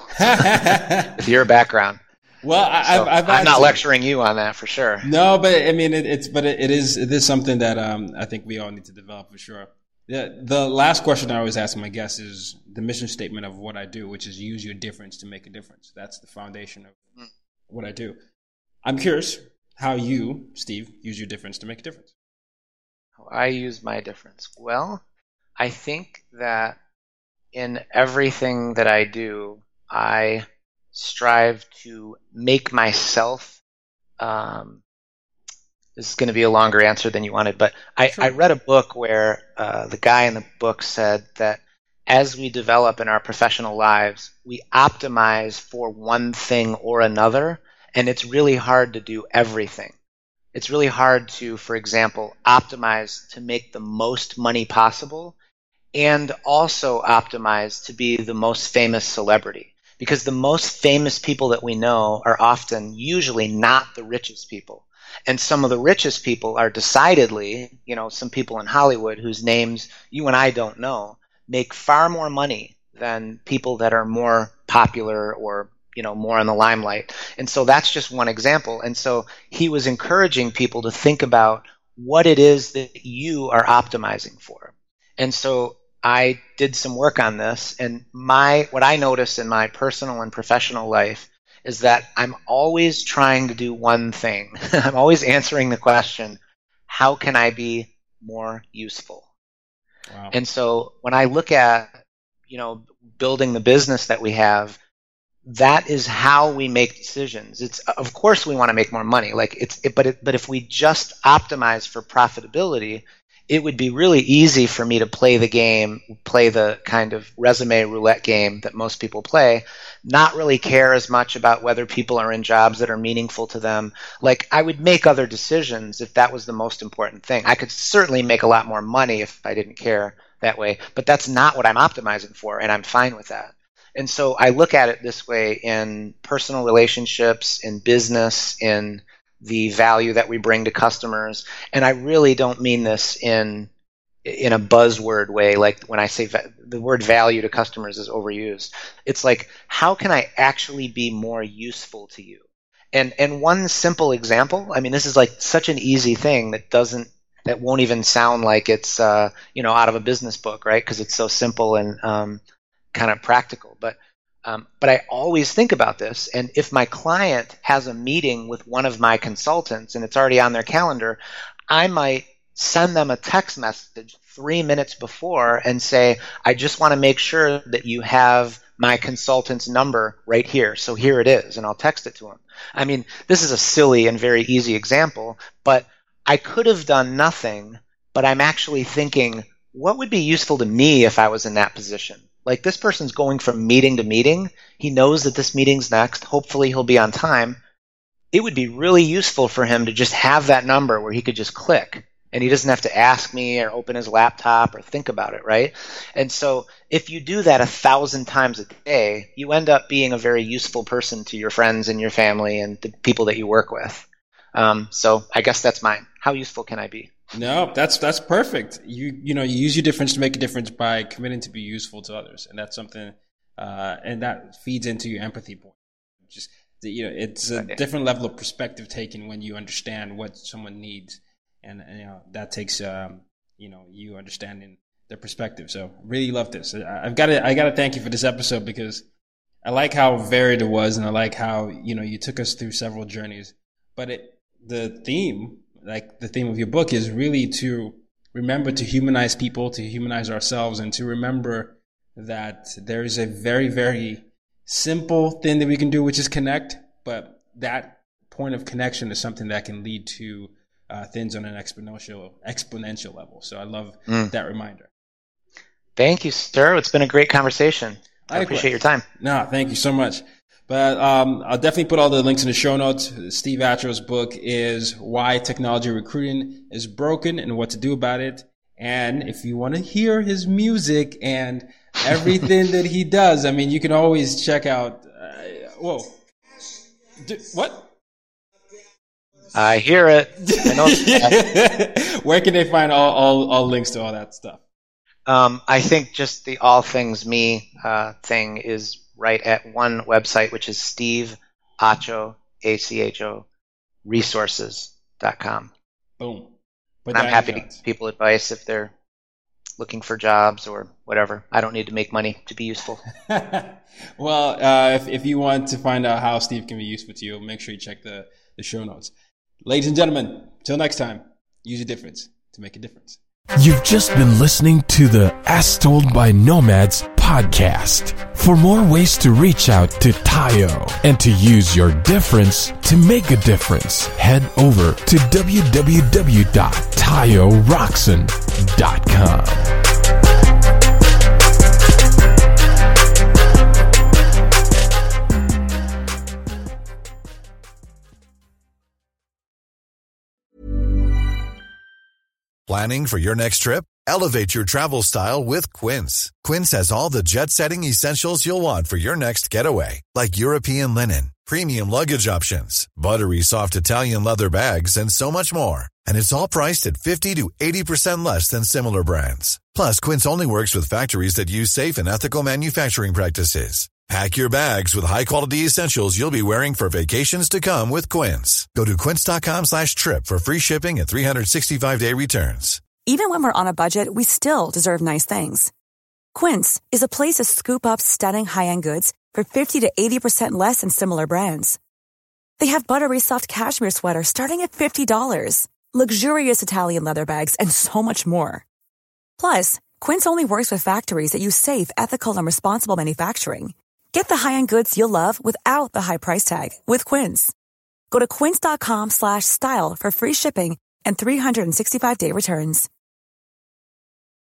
with your background. Well, I, so I've, I've I'm actually, not lecturing you on that for sure. No, but I mean, it, it's but it, it is it is something that um, I think we all need to develop for sure. The, the last question I always ask my guests is the mission statement of what I do, which is use your difference to make a difference. That's the foundation of mm. what I do. I'm curious how you, Steve, use your difference to make a difference. How I use my difference. Well, I think that in everything that I do, I strive to make myself, um, this is going to be a longer answer than you wanted, but I, sure. I read a book where uh, the guy in the book said that as we develop in our professional lives, we optimize for one thing or another, and it's really hard to do everything. It's really hard to, for example, optimize to make the most money possible and also optimize to be the most famous celebrity. Because the most famous people that we know are often usually not the richest people. And some of the richest people are decidedly, you know, some people in Hollywood whose names you and I don't know make far more money than people that are more popular or, you know, more in the limelight. And so that's just one example. And so he was encouraging people to think about what it is that you are optimizing for. And so I did some work on this, and my what I notice in my personal and professional life is that I'm always trying to do one thing. I'm always answering the question, how can I be more useful? Wow. And so when I look at, you know, building the business that we have, that is how we make decisions. It's, of course we want to make more money. Like it's, it, but it, but if we just optimize for profitability, it would be really easy for me to play the game, play the kind of resume roulette game that most people play, not really care as much about whether people are in jobs that are meaningful to them. Like, I would make other decisions if that was the most important thing. I could certainly make a lot more money if I didn't care that way, but that's not what I'm optimizing for, and I'm fine with that. And so I look at it this way in personal relationships, in business, in the value that we bring to customers. And I really don't mean this in in a buzzword way, like when I say va- the word value to customers is overused. It's like, how can I actually be more useful to you? And and one simple example, I mean, this is like such an easy thing that doesn't, that won't even sound like it's, uh, you know, out of a business book, right? Because it's so simple and um, kind of practical. But Um, but I always think about this, and if my client has a meeting with one of my consultants and it's already on their calendar, I might send them a text message three minutes before and say, I just want to make sure that you have my consultant's number right here. So here it is, and I'll text it to them. I mean, this is a silly and very easy example, but I could have done nothing, but I'm actually thinking, what would be useful to me if I was in that position? Like, this person's going from meeting to meeting. He knows that this meeting's next. Hopefully he'll be on time. It would be really useful for him to just have that number where he could just click, and he doesn't have to ask me or open his laptop or think about it, right? And so if you do that a thousand times a day, you end up being a very useful person to your friends and your family and the people that you work with. Um, so I guess that's mine. How useful can I be? No, that's that's perfect. You you know you use your difference to make a difference by committing to be useful to others, and that's something, uh, and that feeds into your empathy point. Just you know, it's a different level of perspective taken when you understand what someone needs, and, and you know that takes um, you know you understanding their perspective. So really love this. I've got to I got to thank you for this episode because I like how varied it was, and I like how you know you took us through several journeys. But it, the theme, like the theme of your book, is really to remember to humanize people, to humanize ourselves, and to remember that there is a very, very simple thing that we can do, which is connect. But that point of connection is something that can lead to uh, things on an exponential exponential level. So I love mm. that reminder. Thank you, sir. It's been a great conversation. I appreciate your time. No, thank you so much. But um, I'll definitely put all the links in the show notes. Steve Attrow's book is Why Technology Recruiting is Broken and What to Do About It. And if you want to hear his music and everything that he does, I mean, you can always check out. Uh, whoa. D- what? I hear it. I know. Where can they find all, all, all links to all that stuff? Um, I think just the All Things Me uh, thing is right at one website, which is Steve Acho, A C H O, resources dot com. Boom. And I'm happy to give people advice if they're looking for jobs or whatever. I don't need to make money to be useful. Well, uh, if, if you want to find out how Steve can be useful to you, make sure you check the, the show notes. Ladies and gentlemen, till next time, use your difference to make a difference. You've just been listening to the As Told by Nomads podcast. For more ways to reach out to Tayo and to use your difference to make a difference, head over to w w w dot tayo rockson dot com. Planning for your next trip? Elevate your travel style with Quince. Quince has all the jet-setting essentials you'll want for your next getaway, like European linen, premium luggage options, buttery soft Italian leather bags, and so much more. And it's all priced at fifty to eighty percent less than similar brands. Plus, Quince only works with factories that use safe and ethical manufacturing practices. Pack your bags with high-quality essentials you'll be wearing for vacations to come with Quince. Go to quince.com slash trip for free shipping and three sixty-five day returns. Even when we're on a budget, we still deserve nice things. Quince is a place to scoop up stunning high-end goods for fifty to eighty percent less than similar brands. They have buttery soft cashmere sweaters starting at fifty dollars, luxurious Italian leather bags, and so much more. Plus, Quince only works with factories that use safe, ethical, and responsible manufacturing. Get the high-end goods you'll love without the high price tag with Quince. Go to quince.com slash style for free shipping and three sixty-five day returns.